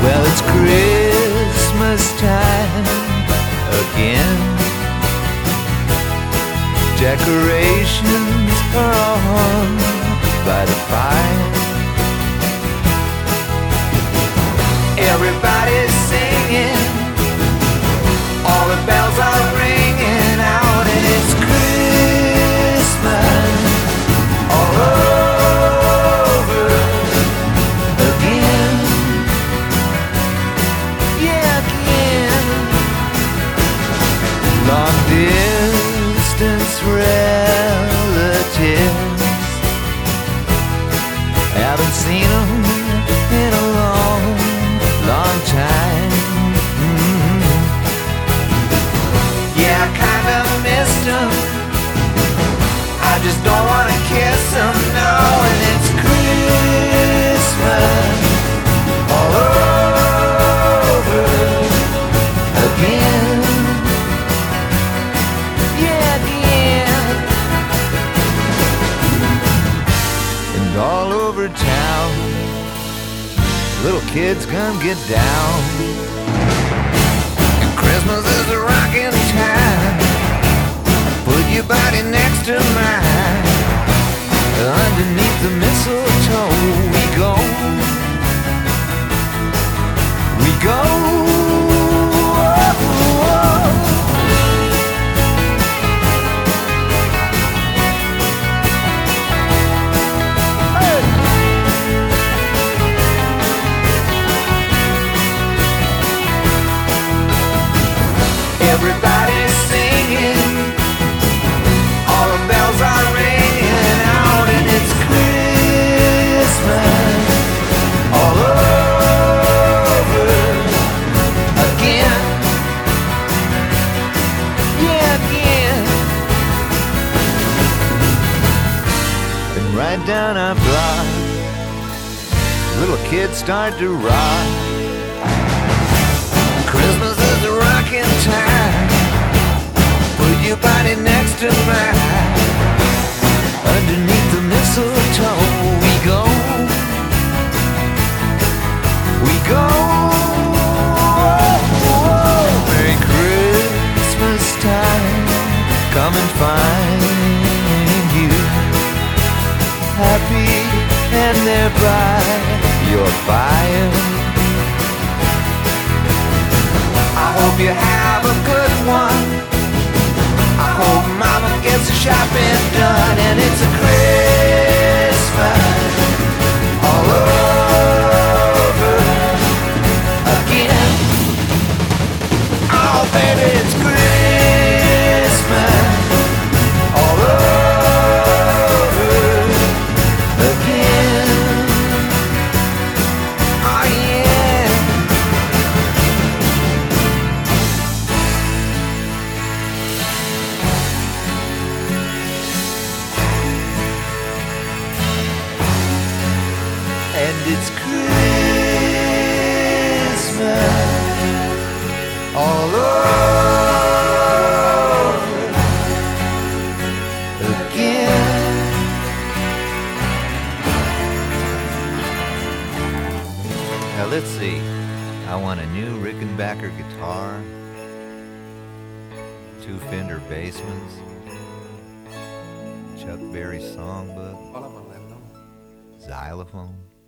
Well, it's Christmas time again. Decorations are all hung by the fire. Everybody's singing, all the bells are ringing out, and it's Christmas all over again. Yeah, again. Long distance relatives, haven't seen them in a long time. Yeah, I kinda missed them. I just don't wanna kiss them, no. And it's Christmas all over again. Yeah, again. And all over town, little kids gonna get down. And Christmas is a rockin' time. Put your body next to mine. Underneath the mistletoe we go. We go. Everybody's singing, all the bells are ringing out, and it's Christmas all over again. Yeah, again. And right down our block, little kids start to rock. Christmas is a rockin' time. Put your body next to mine. Underneath the mistletoe we go. We go. Merry Christmas time. Come and find you happy and there by your fire. I hope you have a good one. I hope mama gets the shopping done, and it's a Christmas all over again. Oh, baby, it's Christmas all over again. Oh, yeah. And it's Christmas all over again. Now let's see. I want a new Rickenbacker guitar, 2 Fender Bassmans, Chuck Berry songbook, xylophone,